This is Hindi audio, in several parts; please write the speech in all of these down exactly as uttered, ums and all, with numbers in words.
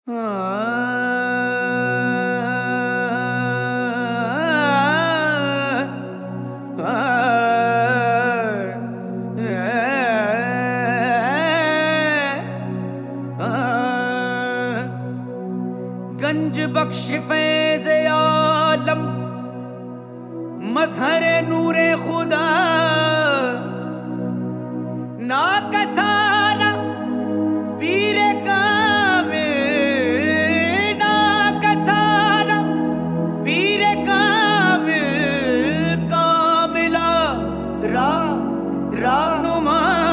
गंज बख्श फैज़ आलम मज़हर नूरे खुदा ना कसारा पीरे कामिल ना कसारा पीरे कामिल कामिला रा रानुमा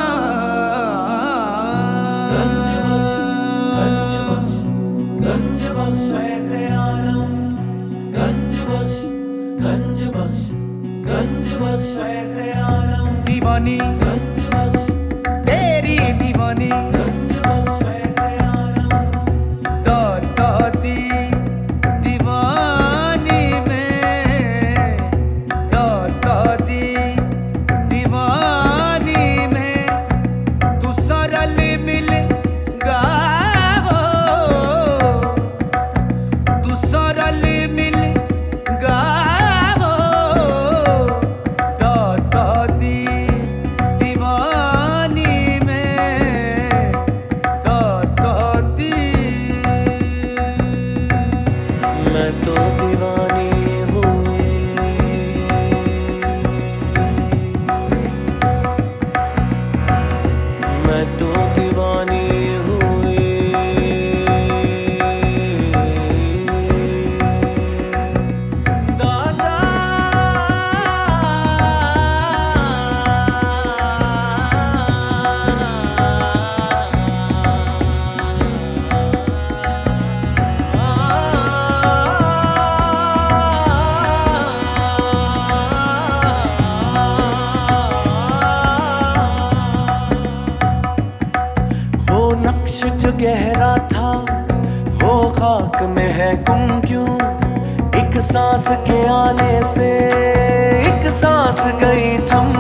फैज़ आलम गंज बख्श गंज बख्श गंज बख्श फैज़ आलम दीवानी गंज बख्श तेरी दीवानी गंज बख्श फैज़ आलम दादी दीवानी में दादी दीवानी में तू सरल मिल गावो तू सरल मिल गावो दादी दीवानी में दादी मैं तो दीवानी हुई मैं तो दीवानी हुई दादा वो नक्श जो गहरा था वो खाक में है गुम क्यों। एक सांस के आने से एक सांस गई थम